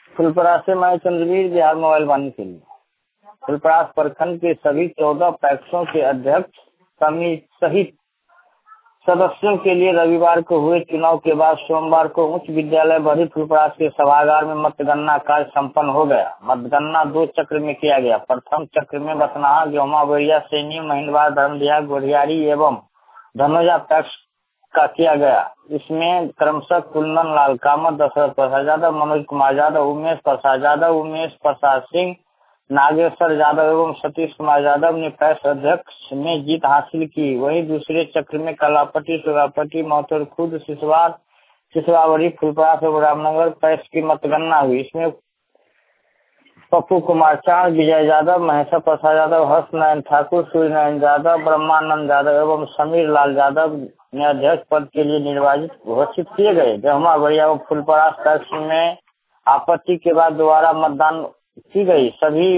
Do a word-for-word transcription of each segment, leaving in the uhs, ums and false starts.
फुलपरास से मैं चंद्रवीर बिहार मोबाइल वाणी के लिए फुलपरास प्रखंड के सभी चौदह पैक्सों के अध्यक्ष सहित सदस्यों के लिए रविवार को हुए चुनाव के बाद सोमवार को उच्च विद्यालय बड़ी फुलपरास के सभागार में मतगणना कार्य संपन्न हो गया। मतगणना दो चक्र में किया गया। प्रथम चक्र में बसनाहा, गेहमा, बोरिया, सैनी, महिंदवार, धर्मदिया, गोरियारी एवं धनोजा पैक्स का किया गया। इसमें क्रमशः कुंदन लाल कामत, दशरथ प्रसाद यादव, मनोज कुमार यादव, उमेश प्रसाद यादव, उमेश प्रसाद सिंह, नागेश्वर यादव एवं सतीश कुमार यादव ने पैक्स अध्यक्ष में जीत हासिल की। वहीं दूसरे चक्र में कलापट्टी, सुगापट्टी, महतौर खुर्द, सिसवार, सिसवावरी, फुलपरास और रामनगर पैक्स की मतगणना हुई। इसमें पप्पू कुमार चांद, विजय यादव, महेश्वर प्रसाद यादव, हर्ष नारायण ठाकुर, सूर्य नारायण यादव, ब्रह्मानंद यादव एवं समीर लाल यादव ने अध्यक्ष पद के लिए निर्वाचित घोषित किए गए। गेहमा, बोरिया और फुलपरास पैक्स में आपत्ति के बाद दोबारा मतदान की गई। सभी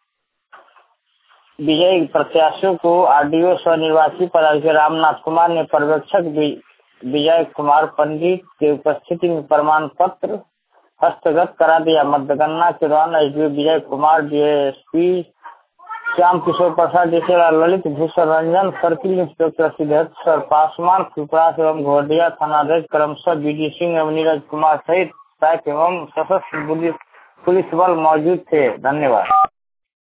विजयी प्रत्याशियों को आरडीओ सह निर्वाची पदाधिकारी रामनाथ कुमार ने पर्यवेक्षक विजय कुमार पंडित के उपस्थिति में प्रमाण पत्र हस्तगत करा दिया। मतगणना के दौरान SDO Vijay Kumar, DSP Shyam Kishore Prasad, DCL Lalit Bhushan Ranjan, circle inspector Siddheshwar Paswan, Phulparas एवं घोरडिया थानाध्यक्ष क्रमशः बीडी सिंह एवं नीरज कुमार सहित पैक एवं सशस्त्र पुलिस बल मौजूद थे। धन्यवाद।